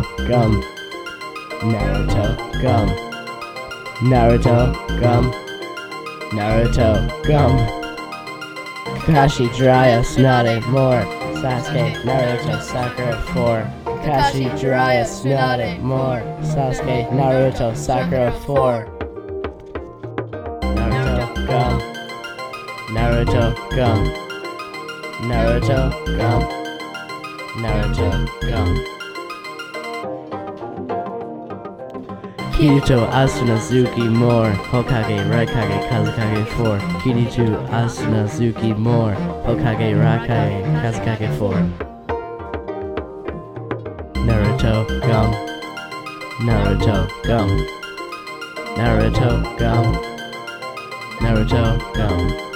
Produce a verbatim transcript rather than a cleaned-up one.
gum. Naruto, gum. Naruto, gum. Naruto, gum. Kakashi, Jiraiya, Tsunade, more. Sasuke, Naruto, Sakura, four. Kakashi, Jiraiya, Tsunade, more. Sasuke, Naruto, Sakura, four. Naruto, gum. Naruto, gum. Naruto, gum. Naruto, gum. Kirito, Asunazuki, more. Hokage, Raikage, Kazekage, four. Kirito, Asunazuki, more. Hokage, Raikage, Kazekage, four. Naruto, gum. Naruto, gum. Naruto, gum. Naruto, gum.